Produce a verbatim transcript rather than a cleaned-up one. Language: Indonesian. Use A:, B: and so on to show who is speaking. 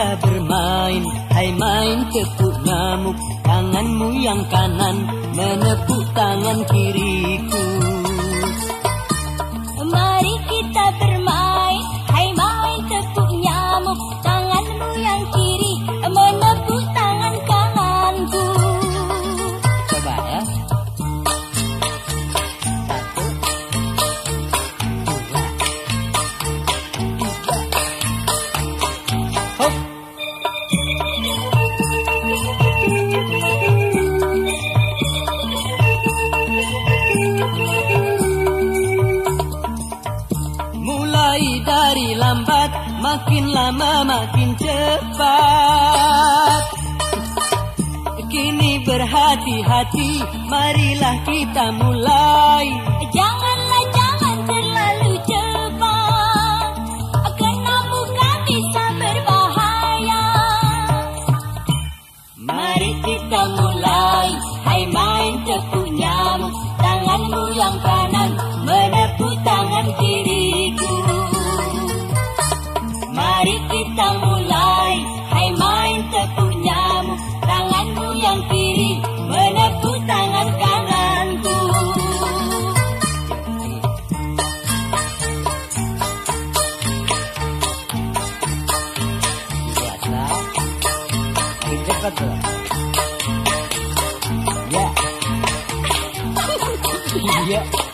A: kita bermain, hai main tepuk nyamuk. Tanganmu yang kanan menepuk tangan kiriku.
B: Mari kita bermain, hai main tepuk nyamuk. Tanganmu yang kiri menepuk tangan kananku.
A: Coba ya. Hop. Mulai dari lambat, makin lama makin cepat. Kini berhati-hati, marilah kita mulai.
B: Janganlah jangan terlalu cepat, karena muka bisa berbahaya.
A: Mari kita mulai, hai main tepuk nyamuk. Tanganmu yang kanan menepuk tangan kiriku. Mari kita mulai, hai main tepuk nyamuk. Tanganmu yang kiri menepuk tangan kananku. Lihatlah, makin cepat tuh. Ya. Yeah.